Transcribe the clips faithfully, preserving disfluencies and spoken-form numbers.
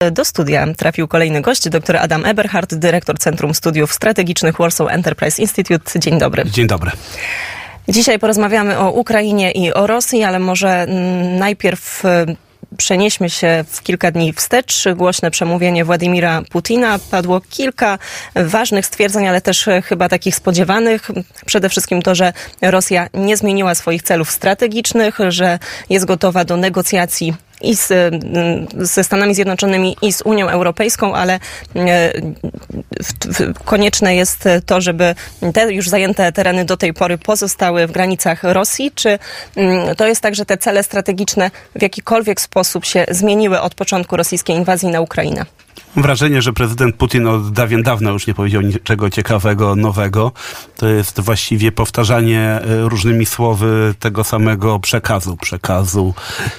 do studia trafił kolejny gość, dr Adam Eberhard, dyrektor Centrum Studiów Strategicznych Warsaw Enterprise Institute. Dzień dobry. Dzień dobry. Dzisiaj porozmawiamy o Ukrainie i o Rosji, ale może najpierw przenieśmy się w kilka dni wstecz. Głośne przemówienie Władimira Putina. Padło kilka ważnych stwierdzeń, ale też chyba takich spodziewanych. Przede wszystkim to, że Rosja nie zmieniła swoich celów strategicznych, że jest gotowa do negocjacji i z, ze Stanami Zjednoczonymi, i z Unią Europejską, ale w, w, konieczne jest to, żeby te już zajęte tereny do tej pory pozostały w granicach Rosji. Czy to jest tak, że te cele strategiczne w jakikolwiek sposób się zmieniły od początku rosyjskiej inwazji na Ukrainę? Mam wrażenie, że prezydent Putin od dawien dawna już nie powiedział niczego ciekawego, nowego. To jest właściwie powtarzanie różnymi słowy tego samego przekazu. Przekazu,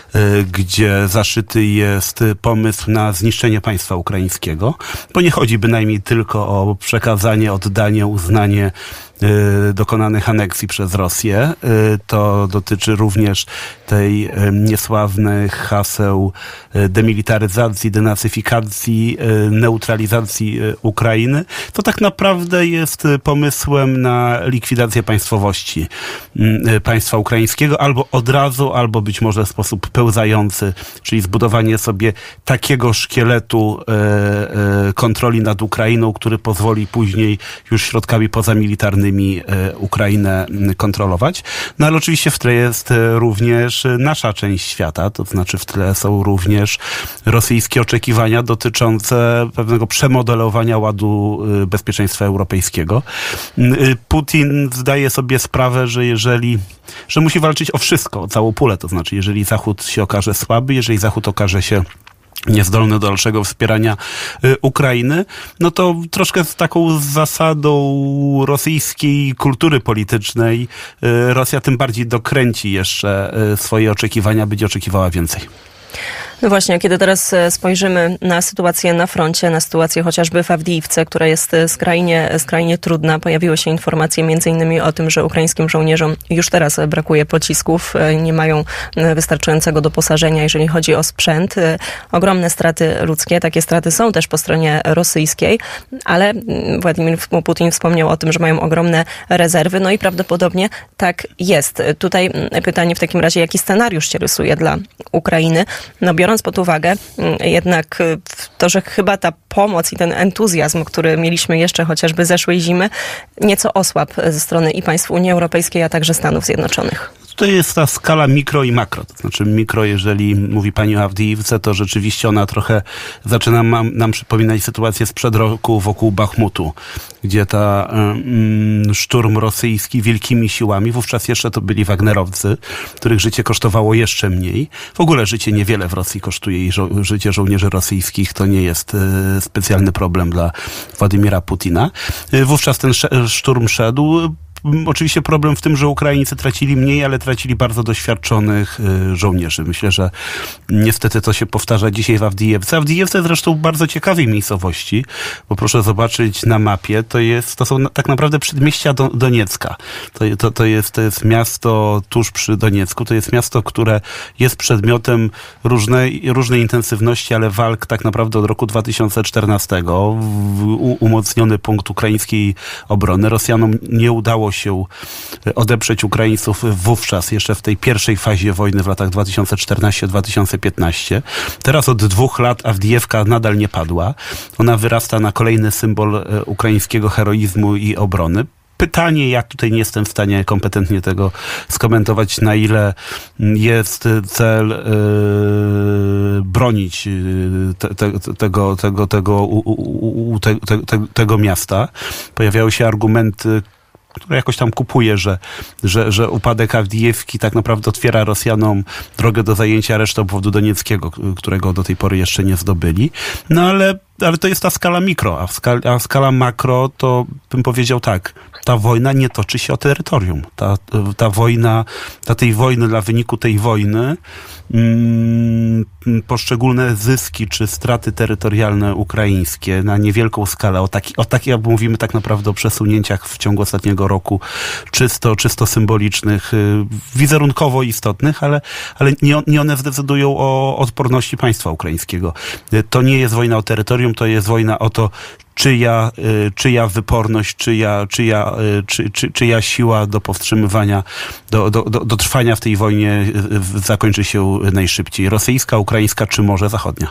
gdzie zaszyty jest pomysł na zniszczenie państwa ukraińskiego. Bo nie chodzi bynajmniej tylko o przekazanie, oddanie, uznanie dokonanych aneksji przez Rosję. To dotyczy również tej niesławnych haseł demilitaryzacji, denacyfikacji, neutralizacji Ukrainy. To tak naprawdę jest pomysłem na likwidację państwowości państwa ukraińskiego, albo od razu, albo być może w sposób pełzający, czyli zbudowanie sobie takiego szkieletu kontroli nad Ukrainą, który pozwoli później już środkami pozamilitarnymi Ukrainę kontrolować. No ale oczywiście w tle jest również nasza część świata, to znaczy w tle są również rosyjskie oczekiwania dotyczące pewnego przemodelowania ładu bezpieczeństwa europejskiego. Putin zdaje sobie sprawę, że jeżeli, że musi walczyć o wszystko, o całą pulę, to znaczy jeżeli Zachód się okaże słaby, jeżeli Zachód okaże się niezdolny do dalszego wspierania y, Ukrainy, no to troszkę z taką zasadą rosyjskiej kultury politycznej y, Rosja tym bardziej dokręci jeszcze y, swoje oczekiwania, będzie oczekiwała więcej. No właśnie, kiedy teraz spojrzymy na sytuację na froncie, na sytuację chociażby w Awdijiwce, która jest skrajnie, skrajnie trudna, pojawiły się informacje między innymi o tym, że ukraińskim żołnierzom już teraz brakuje pocisków, nie mają wystarczającego doposażenia, jeżeli chodzi o sprzęt. Ogromne straty ludzkie, takie straty są też po stronie rosyjskiej, ale Władimir Putin wspomniał o tym, że mają ogromne rezerwy, no i prawdopodobnie tak jest. Tutaj pytanie w takim razie, jaki scenariusz się rysuje dla Ukrainy? No biorąc pod uwagę jednak to, że chyba ta pomoc i ten entuzjazm, który mieliśmy jeszcze chociażby zeszłej zimy, nieco osłabł ze strony i państw Unii Europejskiej, a także Stanów Zjednoczonych. To jest ta skala mikro i makro. To znaczy mikro, jeżeli mówi pani o Awdijiwce, to rzeczywiście ona trochę zaczyna nam, nam przypominać sytuację sprzed roku wokół Bachmutu, gdzie ta um, szturm rosyjski wielkimi siłami, wówczas jeszcze to byli Wagnerowcy, których życie kosztowało jeszcze mniej. W ogóle życie niewiele w Rosji kosztuje i żo- życie żołnierzy rosyjskich to nie jest e, specjalny problem dla Władimira Putina. E, wówczas ten sz- szturm szedł. Oczywiście problem w tym, że Ukraińcy tracili mniej, ale tracili bardzo doświadczonych y, żołnierzy. Myślę, że niestety to się powtarza dzisiaj w Awdijiwce. Awdijiwce zresztą bardzo ciekawej miejscowości, bo proszę zobaczyć na mapie, to jest, to są na, tak naprawdę przedmieścia do, Doniecka. To, to, to, jest, to jest miasto tuż przy Doniecku. To jest miasto, które jest przedmiotem różnej, różnej intensywności, ale walk tak naprawdę od roku dwa tysiące czternastego. W, u, umocniony punkt ukraińskiej obrony. Rosjanom nie udało się odeprzeć Ukraińców wówczas, jeszcze w tej pierwszej fazie wojny w latach dwa tysiące czternastym do dwa tysiące piętnastego. Teraz od dwóch lat Awdijewka nadal nie padła. Ona wyrasta na kolejny symbol ukraińskiego heroizmu i obrony. Pytanie, jak tutaj nie jestem w stanie kompetentnie tego skomentować, na ile jest cel yy, bronić te, te, tego, tego, tego, u, u, u, te, te, tego miasta. Pojawiały się argumenty, które jakoś tam kupuje, że, że, że upadek Awdijewki tak naprawdę otwiera Rosjanom drogę do zajęcia reszty obwodu donieckiego, którego do tej pory jeszcze nie zdobyli. No ale ale to jest ta skala mikro, a, skala, a skala makro to bym powiedział tak, ta wojna nie toczy się o terytorium. Ta, ta wojna, dla tej wojny, dla wyniku tej wojny mm, poszczególne zyski czy straty terytorialne ukraińskie na niewielką skalę, o taki, o taki, jak mówimy tak naprawdę o przesunięciach w ciągu ostatniego roku, czysto, czysto symbolicznych, wizerunkowo istotnych, ale, ale nie, nie one zdecydują o odporności państwa ukraińskiego. To nie jest wojna o terytorium, to jest wojna o to, czyja, czyja wyporność, czyja, czyja, czy, czy, czyja siła do powstrzymywania, do, do, do, do trwania w tej wojnie zakończy się najszybciej. Rosyjska, ukraińska czy może zachodnia?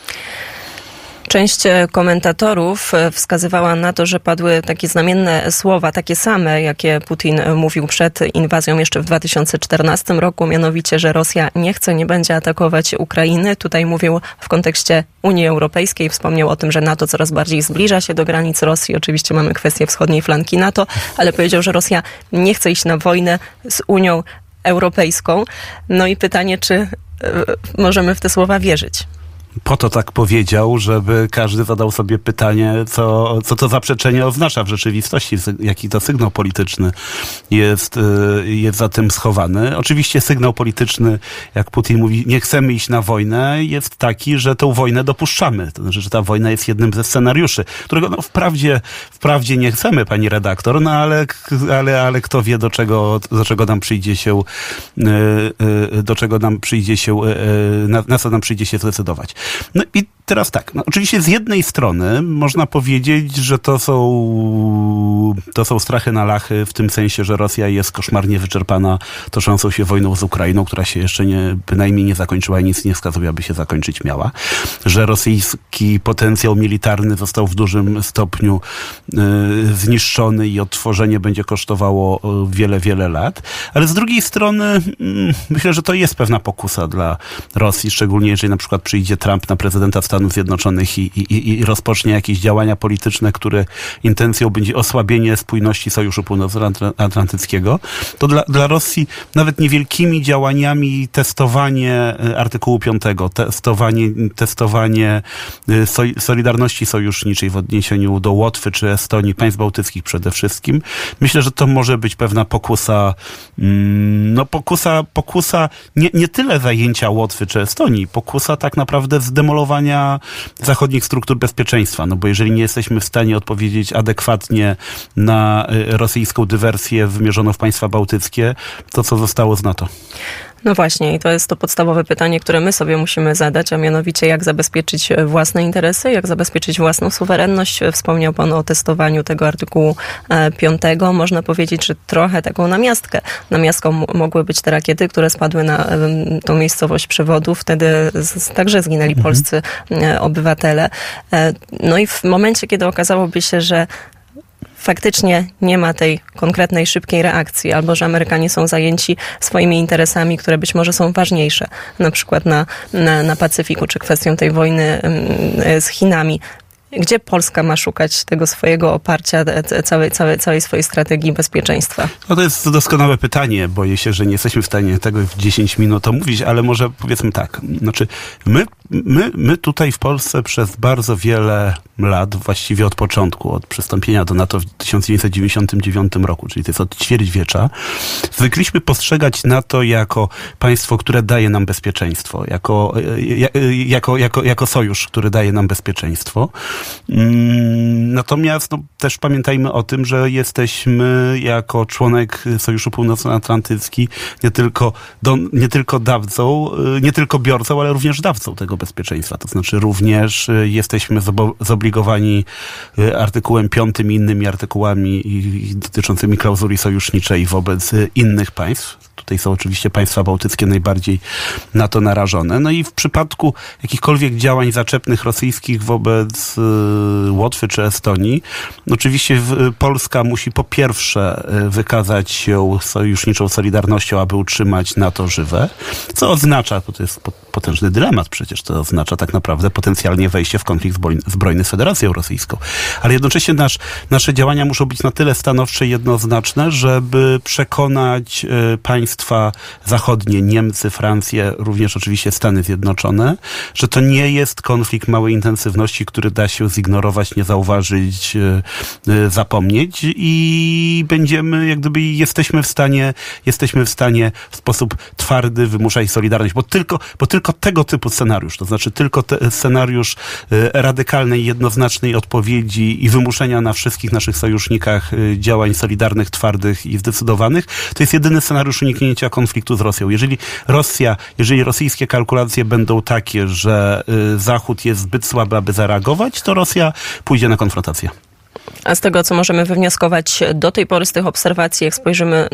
Część komentatorów wskazywała na to, że padły takie znamienne słowa, takie same, jakie Putin mówił przed inwazją jeszcze w dwa tysiące czternastym roku, mianowicie, że Rosja nie chce, nie będzie atakować Ukrainy. Tutaj mówił w kontekście Unii Europejskiej, wspomniał o tym, że NATO coraz bardziej zbliża się do granic Rosji. Oczywiście mamy kwestię wschodniej flanki NATO, ale powiedział, że Rosja nie chce iść na wojnę z Unią Europejską. No i pytanie, czy y, możemy w te słowa wierzyć? Po to tak powiedział, żeby każdy zadał sobie pytanie, co, co to zaprzeczenie oznacza w rzeczywistości, jaki to sygnał polityczny jest, jest za tym schowany. Oczywiście sygnał polityczny, jak Putin mówi, nie chcemy iść na wojnę, jest taki, że tę wojnę dopuszczamy. To znaczy, że ta wojna jest jednym ze scenariuszy, którego no, wprawdzie, wprawdzie nie chcemy, pani redaktor, no ale, ale, ale kto wie, do czego, do czego nam przyjdzie się, do czego nam przyjdzie się, na, na co nam przyjdzie się zdecydować. No i teraz tak, no oczywiście z jednej strony można powiedzieć, że to są, to są strachy na lachy w tym sensie, że Rosja jest koszmarnie wyczerpana toczącą się wojną z Ukrainą, która się jeszcze nie, bynajmniej nie zakończyła i nic nie wskazuje, aby się zakończyć miała. Że rosyjski potencjał militarny został w dużym stopniu y, zniszczony i odtworzenie będzie kosztowało wiele, wiele lat. Ale z drugiej strony y, myślę, że to jest pewna pokusa dla Rosji, szczególnie jeżeli na przykład przyjdzie Trump na prezydenta Stanów Zjednoczonych i, i, i rozpocznie jakieś działania polityczne, które intencją będzie osłabienie spójności Sojuszu Północnoatlantyckiego, to dla, dla Rosji nawet niewielkimi działaniami testowanie artykułu piątego, testowanie, testowanie Solidarności Sojuszniczej w odniesieniu do Łotwy czy Estonii, państw bałtyckich przede wszystkim, myślę, że to może być pewna pokusa, no pokusa, pokusa nie, nie tyle zajęcia Łotwy czy Estonii, pokusa tak naprawdę zdemolowania zachodnich struktur bezpieczeństwa. No bo jeżeli nie jesteśmy w stanie odpowiedzieć adekwatnie na rosyjską dywersję wymierzoną w państwa bałtyckie, to co zostało z NATO? No właśnie i to jest to podstawowe pytanie, które my sobie musimy zadać, a mianowicie jak zabezpieczyć własne interesy, jak zabezpieczyć własną suwerenność. Wspomniał pan o testowaniu tego artykułu piątego. Można powiedzieć, że trochę taką namiastkę. Namiastką mogły być te rakiety, które spadły na tą miejscowość przewodów. Wtedy z, także zginęli mhm. polscy obywatele. No i w momencie, kiedy okazałoby się, że faktycznie nie ma tej konkretnej, szybkiej reakcji, albo że Amerykanie są zajęci swoimi interesami, które być może są ważniejsze, na przykład na, na, na Pacyfiku, czy kwestią tej wojny z Chinami. Gdzie Polska ma szukać tego swojego oparcia, całej, całej, całej swojej strategii bezpieczeństwa? No to jest doskonałe pytanie. Boję się, że nie jesteśmy w stanie tego w dziesięć minut omówić, ale może powiedzmy tak. Znaczy, my, my, my tutaj w Polsce przez bardzo wiele lat, właściwie od początku, od przystąpienia do NATO w tysiąc dziewięćset dziewięćdziesiątym dziewiątym roku, czyli to jest od ćwierćwiecza, zwykliśmy postrzegać NATO jako państwo, które daje nam bezpieczeństwo, jako, jako, jako, jako sojusz, który daje nam bezpieczeństwo. Natomiast no, też pamiętajmy o tym, że jesteśmy jako członek Sojuszu Północnoatlantycki nie tylko, do, nie tylko dawcą, nie tylko biorcą, ale również dawcą tego bezpieczeństwa. To znaczy również jesteśmy zobligowani artykułem piątym i innymi artykułami dotyczącymi klauzuli sojuszniczej wobec innych państw. Tutaj są oczywiście państwa bałtyckie najbardziej na to narażone. No i w przypadku jakichkolwiek działań zaczepnych rosyjskich wobec y, Łotwy czy Estonii, oczywiście w, Polska musi po pierwsze wykazać się sojuszniczą solidarnością, aby utrzymać NATO żywe, co oznacza, bo to jest pod, potężny dylemat przecież. To oznacza tak naprawdę potencjalnie wejście w konflikt zbrojny z Federacją Rosyjską. Ale jednocześnie nasz, nasze działania muszą być na tyle stanowcze i jednoznaczne, żeby przekonać y, państwa zachodnie, Niemcy, Francję, również oczywiście Stany Zjednoczone, że to nie jest konflikt małej intensywności, który da się zignorować, nie zauważyć, y, y, zapomnieć i będziemy, jak gdyby jesteśmy w stanie, jesteśmy w stanie w sposób twardy wymuszać solidarność, bo tylko, bo tylko tego typu scenariusz, to znaczy tylko te, scenariusz y, radykalnej, jednoznacznej odpowiedzi i wymuszenia na wszystkich naszych sojusznikach y, działań solidarnych, twardych i zdecydowanych, to jest jedyny scenariusz uniknięcia konfliktu z Rosją. Jeżeli Rosja, jeżeli rosyjskie kalkulacje będą takie, że y, Zachód jest zbyt słaby, aby zareagować, to Rosja pójdzie na konfrontację. A z tego, co możemy wywnioskować do tej pory z tych obserwacji, jak spojrzymy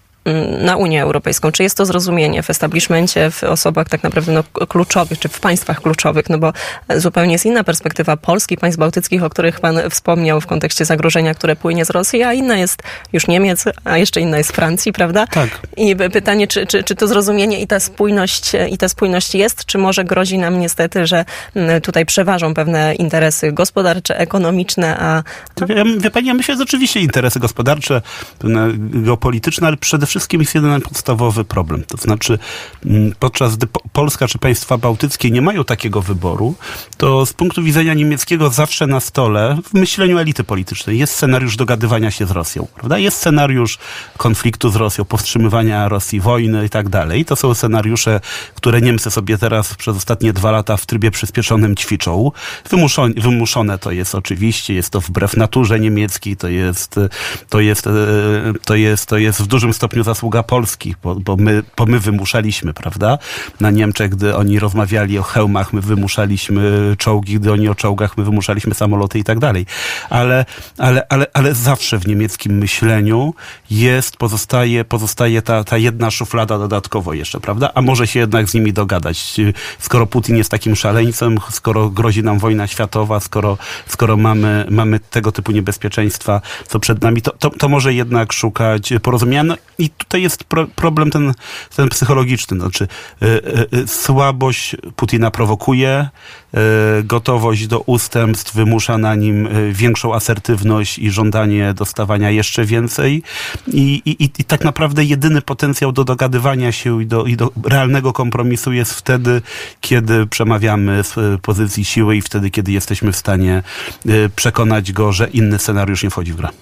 na Unię Europejską, czy jest to zrozumienie w establishmencie, w osobach tak naprawdę no, kluczowych, czy w państwach kluczowych, no bo zupełnie jest inna perspektywa Polski, państw bałtyckich, o których pan wspomniał w kontekście zagrożenia, które płynie z Rosji, a inna jest już Niemiec, a jeszcze inna jest Francji, prawda? Tak. I pytanie, czy, czy, czy to zrozumienie i ta spójność, i ta spójność jest, czy może grozi nam niestety, że tutaj przeważą pewne interesy gospodarcze, ekonomiczne, a... Ja, wie pani, ja myślę, że oczywiście interesy gospodarcze, geopolityczne, ale przede wszystkim Wszystkim jest jeden podstawowy problem. To znaczy, podczas gdy Polska czy państwa bałtyckie nie mają takiego wyboru, to z punktu widzenia niemieckiego zawsze na stole, w myśleniu elity politycznej, jest scenariusz dogadywania się z Rosją, prawda? Jest scenariusz konfliktu z Rosją, powstrzymywania Rosji, wojny i tak dalej. To są scenariusze, które Niemcy sobie teraz przez ostatnie dwa lata w trybie przyspieszonym ćwiczą. Wymuszone, wymuszone to jest oczywiście, jest to wbrew naturze niemieckiej, to jest, to jest, to jest, to jest w dużym stopniu zasługa Polski, bo, bo, my, bo my wymuszaliśmy, prawda? Na Niemczech, gdy oni rozmawiali o hełmach, my wymuszaliśmy czołgi, gdy oni o czołgach, my wymuszaliśmy samoloty i tak dalej. Ale, ale, ale, ale zawsze w niemieckim myśleniu jest, pozostaje, pozostaje ta, ta jedna szuflada dodatkowo jeszcze, prawda? A może się jednak z nimi dogadać. Skoro Putin jest takim szaleńcem, skoro grozi nam wojna światowa, skoro, skoro mamy, mamy tego typu niebezpieczeństwa, co przed nami, to, to, to może jednak szukać porozumienia. No i tutaj jest pro, problem ten, ten psychologiczny. Znaczy y, y, y, słabość Putina prowokuje, y, gotowość do ustępstw wymusza na nim y, większą asertywność i żądanie dostawania jeszcze więcej. I, i, i tak naprawdę jedyny potencjał do dogadywania się i do, i do realnego kompromisu jest wtedy, kiedy przemawiamy z pozycji siły i wtedy, kiedy jesteśmy w stanie y, przekonać go, że inny scenariusz nie wchodzi w grę.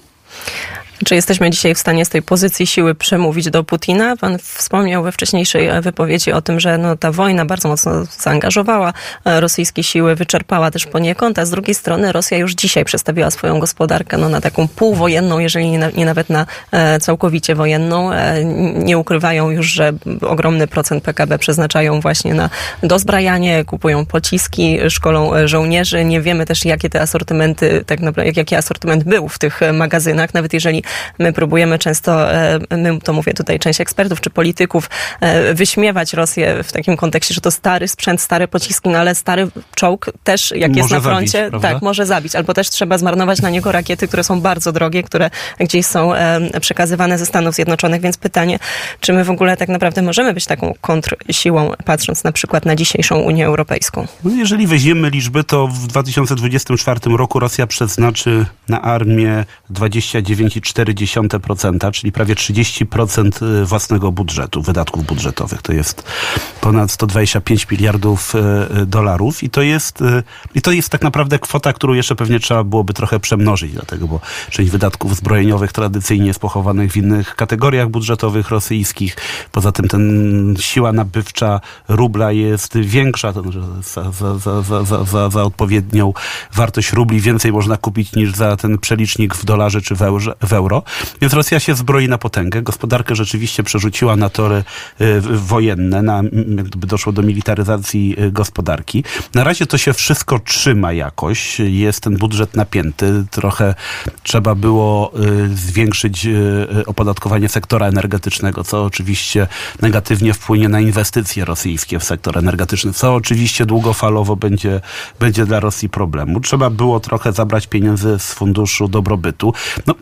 Czy jesteśmy dzisiaj w stanie z tej pozycji siły przemówić do Putina? Pan wspomniał we wcześniejszej wypowiedzi o tym, że no, ta wojna bardzo mocno zaangażowała rosyjskie siły, wyczerpała też poniekąd, a z drugiej strony Rosja już dzisiaj przestawiła swoją gospodarkę no, na taką półwojenną, jeżeli nie, na, nie nawet na e, całkowicie wojenną. E, nie ukrywają już, że ogromny procent P K B przeznaczają właśnie na dozbrajanie, kupują pociski, szkolą żołnierzy. Nie wiemy też, jakie te asortymenty, tak naprawdę, jaki asortyment był w tych magazynach, nawet jeżeli my próbujemy często, my to mówię tutaj część ekspertów czy polityków, wyśmiewać Rosję w takim kontekście, że to stary sprzęt, stare pociski, no ale stary czołg też, jak może jest na froncie, zabić, tak, może zabić. Albo też trzeba zmarnować na niego rakiety, które są bardzo drogie, które gdzieś są przekazywane ze Stanów Zjednoczonych, więc pytanie, czy my w ogóle tak naprawdę możemy być taką kontrsiłą, patrząc na przykład na dzisiejszą Unię Europejską? No jeżeli weźmiemy liczby, to w dwa tysiące dwudziestym czwartym roku Rosja przeznaczy na armię dwadzieścia dziewięć przecinek cztery procent, czyli prawie trzydzieści procent własnego budżetu, wydatków budżetowych. To jest ponad sto dwadzieścia pięć miliardów dolarów i to jest, i to jest tak naprawdę kwota, którą jeszcze pewnie trzeba byłoby trochę przemnożyć, dlatego, bo część wydatków zbrojeniowych tradycyjnie jest pochowanych w innych kategoriach budżetowych rosyjskich. Poza tym ten siła nabywcza rubla jest większa, to znaczy za, za, za, za, za, za odpowiednią wartość rubli więcej można kupić niż za ten przelicznik w dolarze czy w euro. W euro. Więc Rosja się zbroi na potęgę. Gospodarkę rzeczywiście przerzuciła na tory y, wojenne, na, jakby doszło do militaryzacji y, gospodarki. Na razie to się wszystko trzyma jakoś. Jest ten budżet napięty. Trochę trzeba było y, zwiększyć y, opodatkowanie sektora energetycznego, co oczywiście negatywnie wpłynie na inwestycje rosyjskie w sektor energetyczny, co oczywiście długofalowo będzie, będzie dla Rosji problemu. Trzeba było trochę zabrać pieniędzy z funduszu dobrobytu. No, gdyby Rosja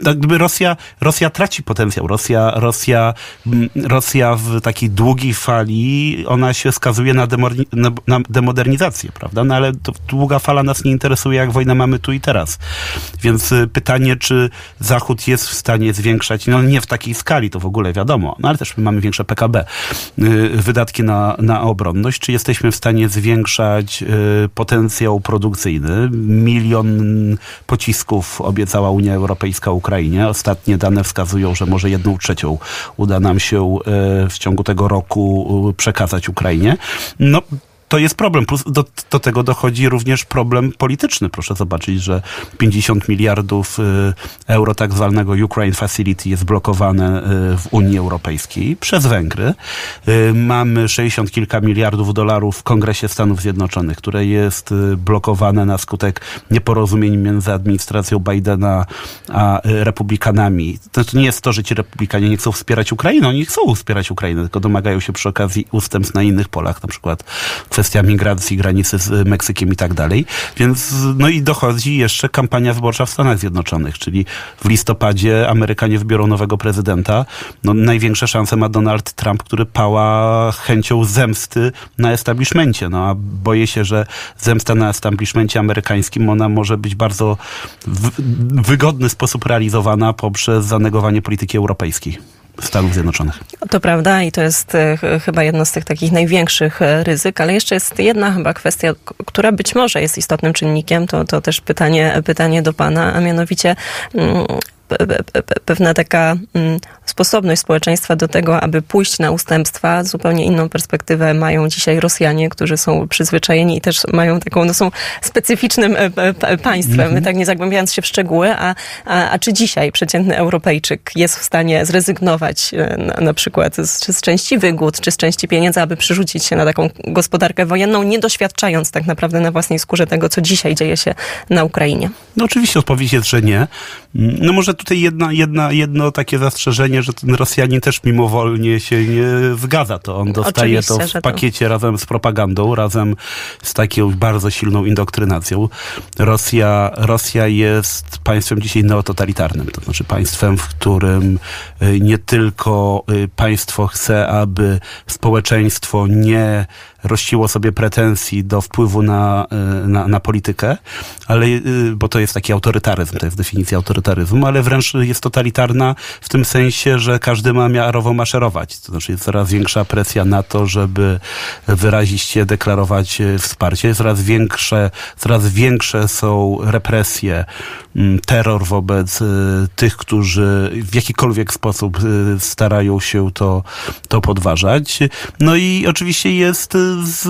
Rosja, Rosja traci potencjał. Rosja, Rosja, Rosja w takiej długiej fali, ona się skazuje na, demorni, na, na demodernizację, prawda? No ale to długa fala nas nie interesuje, jak wojnę mamy tu i teraz. Więc pytanie, czy Zachód jest w stanie zwiększać, no nie w takiej skali, to w ogóle wiadomo, no ale też my mamy większe P K B, wydatki na, na obronność, czy jesteśmy w stanie zwiększać potencjał produkcyjny? Milion pocisków obiecała Unia Europejska Ukrainie. Ostatnie dane wskazują, że może jedną trzecią uda nam się w ciągu tego roku przekazać Ukrainie. No, to jest problem. Plus do, do tego dochodzi również problem polityczny. Proszę zobaczyć, że pięćdziesiąt miliardów euro tak zwanego Ukraine Facility jest blokowane w Unii Europejskiej przez Węgry. Mamy sześćdziesiąt kilka miliardów dolarów w Kongresie Stanów Zjednoczonych, które jest blokowane na skutek nieporozumień między administracją Bidena a republikanami. To nie jest to, że ci republikanie nie chcą wspierać Ukrainy. Oni chcą wspierać Ukrainę, tylko domagają się przy okazji ustępstw na innych polach, na przykład kwestia migracji, granicy z Meksykiem i tak dalej. Więc, no i dochodzi jeszcze kampania wyborcza w Stanach Zjednoczonych, czyli w listopadzie Amerykanie wybiorą nowego prezydenta. No, największe szanse ma Donald Trump, który pała chęcią zemsty na establishmencie. No, a boję się, że zemsta na establishmencie amerykańskim, ona może być bardzo w wygodny sposób realizowana poprzez zanegowanie polityki europejskiej Stanów Zjednoczonych. To prawda i to jest e, chyba jedno z tych takich największych e, ryzyk, ale jeszcze jest jedna chyba kwestia, k- która być może jest istotnym czynnikiem, to, to też pytanie, pytanie do pana, a mianowicie mm, pewna taka mm, sposobność społeczeństwa do tego, aby pójść na ustępstwa. Zupełnie inną perspektywę mają dzisiaj Rosjanie, którzy są przyzwyczajeni i też mają taką, no są specyficznym e, e, państwem, mm-hmm. tak nie zagłębiając się w szczegóły, a, a, a czy dzisiaj przeciętny Europejczyk jest w stanie zrezygnować e, na, na przykład z, z części wygód, czy z części pieniędzy, aby przerzucić się na taką gospodarkę wojenną, nie doświadczając tak naprawdę na własnej skórze tego, co dzisiaj dzieje się na Ukrainie? No oczywiście odpowiedź jest, że nie. No może tutaj jedna, jedna, jedno takie zastrzeżenie, że ten Rosjanin też mimowolnie się nie zgadza. To on dostaje Oczywiście, to w pakiecie to... razem z propagandą, razem z taką bardzo silną indoktrynacją. Rosja, Rosja jest państwem dzisiaj neototalitarnym. To znaczy państwem, w którym nie tylko państwo chce, aby społeczeństwo nie rościło sobie pretensji do wpływu na, na, na politykę, ale, bo to jest taki autorytaryzm, to jest definicja autorytaryzmu, ale wręcz jest totalitarna w tym sensie, że każdy ma miarowo maszerować. To znaczy jest coraz większa presja na to, żeby wyrazić się, deklarować wsparcie. Coraz większe, coraz większe są represje, terror wobec tych, którzy w jakikolwiek sposób starają się to, to podważać. No i oczywiście jest z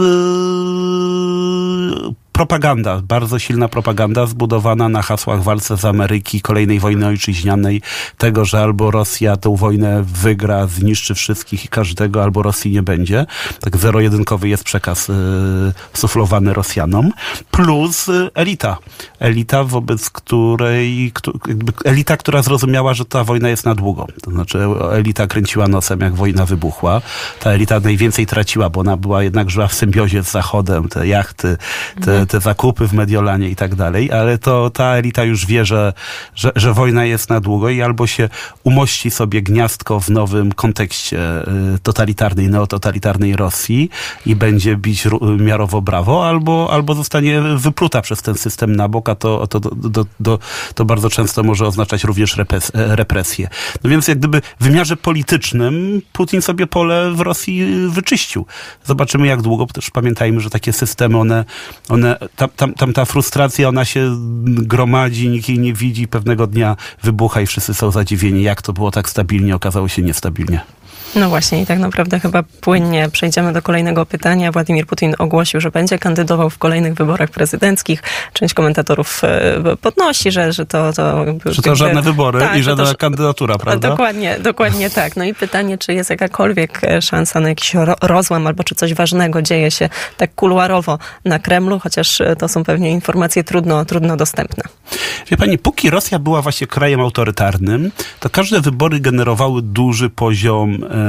propaganda, bardzo silna propaganda zbudowana na hasłach walce z Ameryki, kolejnej wojny ojczyźnianej, tego, że albo Rosja tę wojnę wygra, zniszczy wszystkich i każdego, albo Rosji nie będzie. Tak zero-jedynkowy jest przekaz y, suflowany Rosjanom. Plus y, elita. Elita, wobec której, kto, jakby elita, która zrozumiała, że ta wojna jest na długo. To znaczy elita kręciła nosem, jak wojna wybuchła. Ta elita najwięcej traciła, bo ona była jednak żyła w symbiozie z Zachodem, te jachty, te te zakupy w Mediolanie i tak dalej, ale to ta elita już wie, że, że, że wojna jest na długo i albo się umości sobie gniazdko w nowym kontekście totalitarnej, neototalitarnej Rosji i będzie bić miarowo brawo, albo, albo zostanie wypluta przez ten system na bok, a to, to, do, do, do, to bardzo często może oznaczać również repres, represję. No więc jak gdyby w wymiarze politycznym Putin sobie pole w Rosji wyczyścił. Zobaczymy jak długo, bo też pamiętajmy, że takie systemy, one, one Tam, tam, tam ta frustracja, ona się gromadzi, nikt jej nie widzi, pewnego dnia wybucha i wszyscy są zadziwieni. Jak to było tak stabilnie, okazało się niestabilnie. No właśnie i tak naprawdę chyba płynnie przejdziemy do kolejnego pytania. Władimir Putin ogłosił, że będzie kandydował w kolejnych wyborach prezydenckich. Część komentatorów podnosi, że, że to... to że to jakby, żadne wybory tak, i żadna to, kandydatura, prawda? Dokładnie, dokładnie tak. No i pytanie, czy jest jakakolwiek szansa na jakiś rozłam, albo czy coś ważnego dzieje się tak kuluarowo na Kremlu, chociaż to są pewnie informacje trudno, trudno dostępne. Wie pani, póki Rosja była właśnie krajem autorytarnym, to każde wybory generowały duży poziom e,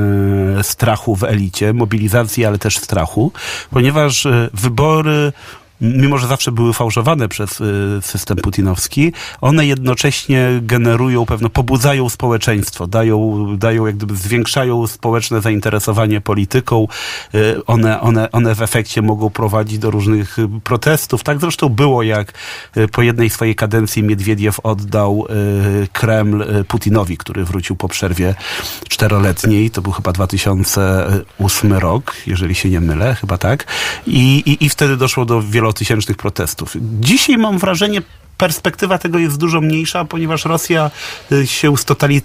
strachu w elicie, mobilizacji, ale też strachu, ponieważ e, wybory mimo że zawsze były fałszowane przez system putinowski, one jednocześnie generują pewno, pobudzają społeczeństwo, dają, dają jak gdyby zwiększają społeczne zainteresowanie polityką, one, one, one w efekcie mogą prowadzić do różnych protestów. Tak zresztą było, jak po jednej swojej kadencji Miedwiediew oddał Kreml Putinowi, który wrócił po przerwie czteroletniej, to był chyba dwa tysiące ósmy rok, jeżeli się nie mylę, chyba tak. I, i, i wtedy doszło do wielotysięcznych protestów. Dzisiaj mam wrażenie, perspektywa tego jest dużo mniejsza, ponieważ Rosja się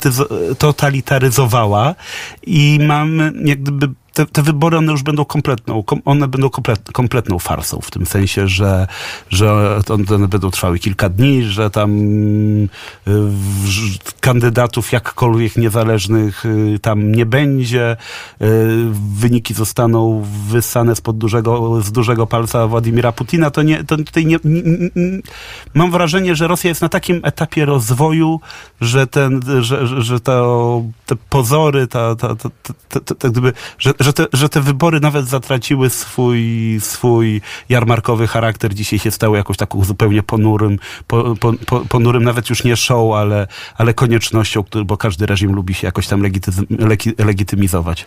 totalitaryzowała i mamy jak gdyby Te, te wybory, one już będą kompletną, one będą komplet, kompletną farsą, w tym sensie, że, że one będą trwały kilka dni, że tam y, kandydatów jakkolwiek niezależnych y, tam nie będzie. Y, wyniki zostaną wyssane spod dużego, z dużego palca Władimira Putina. To nie, to tutaj nie, nie, nie, mam wrażenie, że Rosja jest na takim etapie rozwoju, że ten, że, że, że to, te pozory, ta, ta, ta, ta, ta, ta, gdyby, że, że te, że te wybory nawet zatraciły swój, swój jarmarkowy charakter. Dzisiaj się stały jakoś taką zupełnie ponurym, po, po, po, ponurym nawet już nie show, ale, ale koniecznością, który, bo każdy reżim lubi się jakoś tam legityz, legi, legitymizować.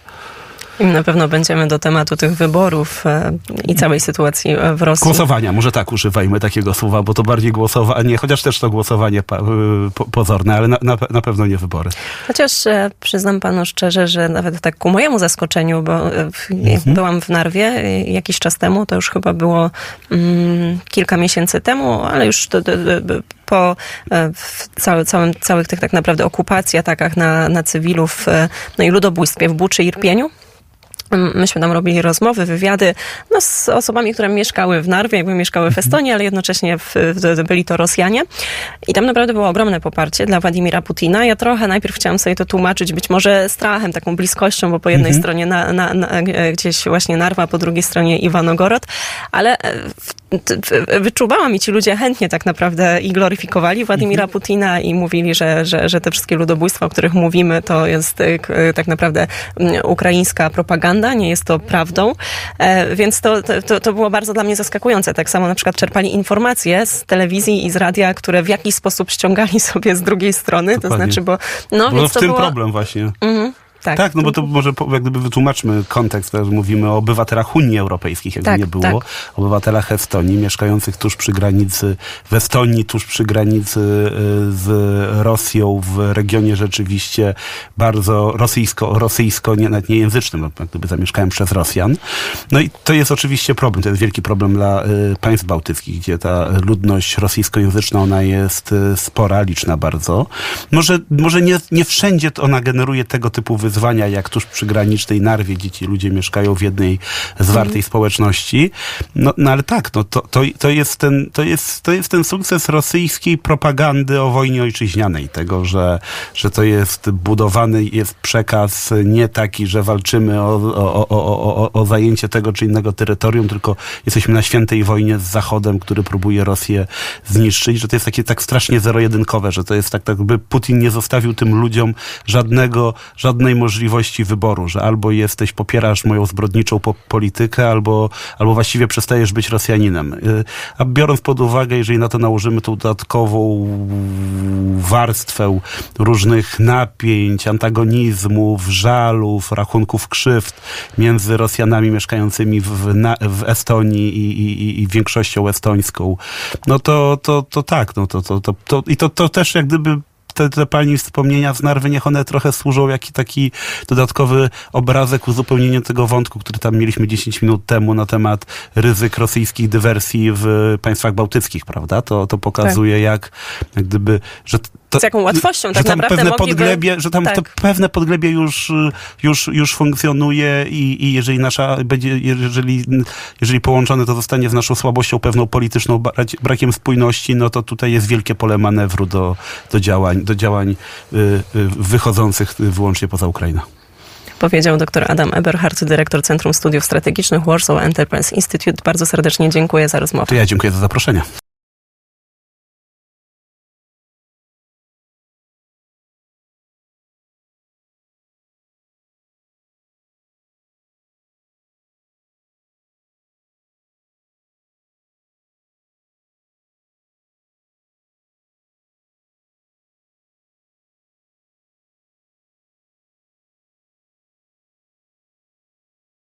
I na pewno będziemy do tematu tych wyborów e, i całej sytuacji w Rosji. Głosowania, może tak używajmy takiego słowa, bo to bardziej głosowanie, chociaż też to głosowanie pa, po, pozorne, ale na, na, na pewno nie wybory. Chociaż e, przyznam panu szczerze, że nawet tak ku mojemu zaskoczeniu, bo e, w, mhm. byłam w Narwie e, jakiś czas temu, to już chyba było mm, kilka miesięcy temu, ale już do, do, do, po e, cały, całym, całych tych tak naprawdę okupacji, atakach na, na cywilów, e, no i ludobójstwie w Buczy i Irpieniu. Myśmy tam robili rozmowy, wywiady no, z osobami, które mieszkały w Narwie, jakby mieszkały w Estonii, ale jednocześnie w, w, byli to Rosjanie. I tam naprawdę było ogromne poparcie dla Władimira Putina. Ja trochę najpierw chciałam sobie to tłumaczyć, być może strachem, taką bliskością, bo po jednej mhm. stronie na, na, na, gdzieś właśnie Narwa, po drugiej stronie Iwanogorod, ale w, w, wyczuwałam i ci ludzie chętnie tak naprawdę i gloryfikowali Władimira mhm. Putina i mówili, że, że, że te wszystkie ludobójstwa, o których mówimy, to jest tak naprawdę ukraińska propaganda. Nie jest to prawdą, e, więc to, to, to było bardzo dla mnie zaskakujące. Tak samo na przykład czerpali informacje z telewizji i z radia, które w jakiś sposób ściągali sobie z drugiej strony, Dokładnie. To znaczy, bo... No, bo więc w to tym było... problem właśnie. Mhm. Tak. tak, no bo to może jak gdyby wytłumaczmy kontekst, że mówimy o obywatelach Unii Europejskiej, jakby tak, nie było, tak. obywatelach Estonii, mieszkających tuż przy granicy, w Estonii, tuż przy granicy z Rosją, w regionie rzeczywiście bardzo rosyjsko, rosyjsko nie, nawet niejęzycznym, jak gdyby zamieszkałem przez Rosjan. No i to jest oczywiście problem, to jest wielki problem dla y, państw bałtyckich, gdzie ta ludność rosyjskojęzyczna, ona jest y, spora, liczna bardzo. Może, może nie, nie wszędzie ona generuje tego typu wyzwania, wyzwania, jak tuż przy granicznej Narwie, gdzie ci ludzie mieszkają w jednej zwartej mm. społeczności. No, no ale tak, no to, to, to, jest ten, to, jest, to jest ten sukces rosyjskiej propagandy o wojnie ojczyźnianej. Tego, że, że to jest budowany, jest przekaz nie taki, że walczymy o, o, o, o, o zajęcie tego czy innego terytorium, tylko jesteśmy na świętej wojnie z Zachodem, który próbuje Rosję zniszczyć, że to jest takie tak strasznie zero-jedynkowe, że to jest tak, tak by Putin nie zostawił tym ludziom żadnego, żadnej możliwości wyboru, że albo jesteś, popierasz moją zbrodniczą po- politykę, albo, albo właściwie przestajesz być Rosjaninem. A biorąc pod uwagę, jeżeli na to nałożymy tą dodatkową warstwę różnych napięć, antagonizmów, żalów, rachunków krzywd między Rosjanami mieszkającymi w, na, w Estonii i, i, i większością estońską, no to, to, to tak, no to, to, to, to, i to, to też jak gdyby Te, te pani wspomnienia z Narwy, niech one trochę służą jak taki dodatkowy obrazek, uzupełnienie tego wątku, który tam mieliśmy dziesięć minut temu na temat ryzyk rosyjskich dywersji w państwach bałtyckich, prawda? To, to pokazuje tak. jak, jak gdyby, że to, z jaką łatwością że tak tam naprawdę pewne mogliby... podglebie, że tam tak. to pewne podglebie już, już, już funkcjonuje i, i jeżeli nasza będzie, jeżeli, jeżeli połączone to zostanie z naszą słabością pewną polityczną, brakiem spójności, no to tutaj jest wielkie pole manewru do, do działań, do działań y, y, wychodzących wyłącznie poza Ukrainę. Powiedział dr Adam Eberhard, dyrektor Centrum Studiów Strategicznych Warsaw Enterprise Institute. Bardzo serdecznie dziękuję za rozmowę. To ja dziękuję za zaproszenie.